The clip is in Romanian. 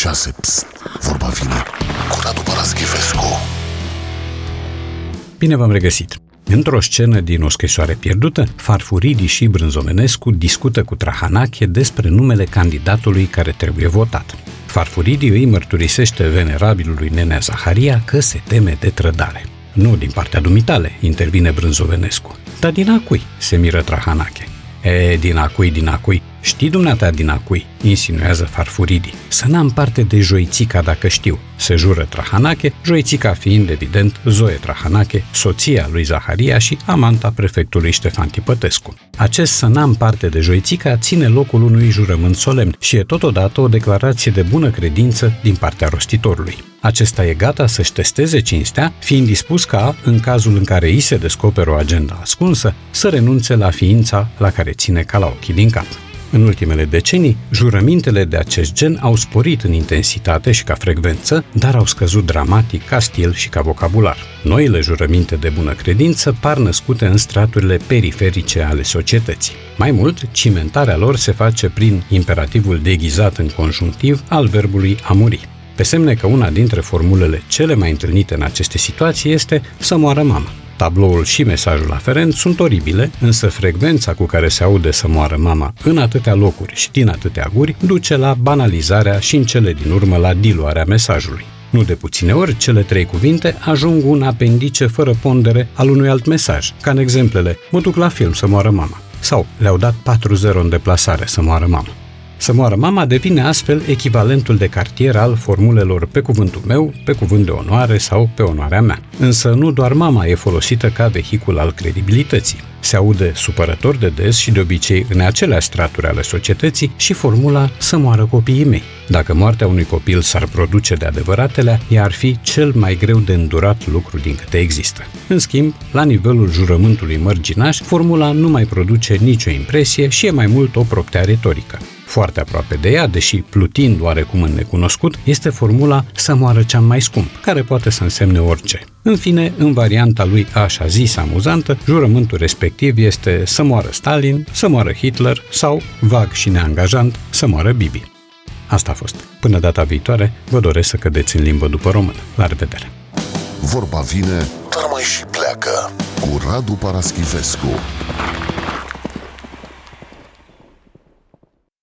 6. Psst, vorba vine cu Radu Paraschivescu. Bine v-am regăsit! Într-o scenă din O scrisoare pierdută, Farfuridii și Brânzovenescu discută cu Trahanache despre numele candidatului care trebuie votat. Farfuridii îi mărturisește venerabilului Nenea Zaharia că se teme de trădare. Nu din partea dumitale, intervine Brânzovenescu. Dar din a cui? Se miră Trahanache. Din a cui? Știi dumneata din a cui? Insinuează Farfuridii. Să n-am parte de Joițica dacă știu, se jură Trahanache, Joițica fiind, evident, Zoe Trahanache, soția lui Zaharia și amanta prefectului Ștefan Tipătescu. Acest să n-am parte de Joițica ține locul unui jurământ solemn și e totodată o declarație de bună credință din partea rostitorului. Acesta e gata să-și testeze cinstea, fiind dispus ca, în cazul în care îi se descoperă o agendă ascunsă, să renunțe la ființa la care ține ca la ochii din cap. În ultimele decenii, jurămintele de acest gen au sporit în intensitate și ca frecvență, dar au scăzut dramatic ca stil și ca vocabular. Noile jurăminte de bună credință par născute în straturile periferice ale societății. Mai mult, cimentarea lor se face prin imperativul deghizat în conjunctiv al verbului a muri. Pe semne că una dintre formulele cele mai întâlnite în aceste situații este să moară mama. Tabloul și mesajul aferent sunt oribile, însă frecvența cu care se aude să moară mama în atâtea locuri și din atâtea guri duce la banalizarea și în cele din urmă la diluarea mesajului. Nu de puține ori, cele trei cuvinte ajung un apendice fără pondere al unui alt mesaj, ca în exemplele mă duc la film să moară mama sau le-au dat 4-0 în deplasare să moară mama. Să moară mama devine astfel echivalentul de cartier al formulelor pe cuvântul meu, pe cuvânt de onoare sau pe onoarea mea. Însă nu doar mama e folosită ca vehicul al credibilității. Se aude supărător de des și de obicei în aceleași straturi ale societății și formula să moară copiii mei. Dacă moartea unui copil s-ar produce de adevăratelea, ea ar fi cel mai greu de îndurat lucru din câte există. În schimb, la nivelul jurământului mărginaș, formula nu mai produce nicio impresie și e mai mult o proptea retorică. Foarte aproape de ea, deși plutind oarecum în necunoscut, este formula să moară cea mai scump, care poate să însemne orice. În fine, în varianta lui așa zis amuzantă, jurământul respectiv este să moară Stalin, să moară Hitler sau, vag și neangajant, să moară Bibi. Asta a fost. Până data viitoare, vă doresc să cădeți în limbă după română. La revedere! Vorba vine, dar mai și pleacă cu Radu Paraschivescu.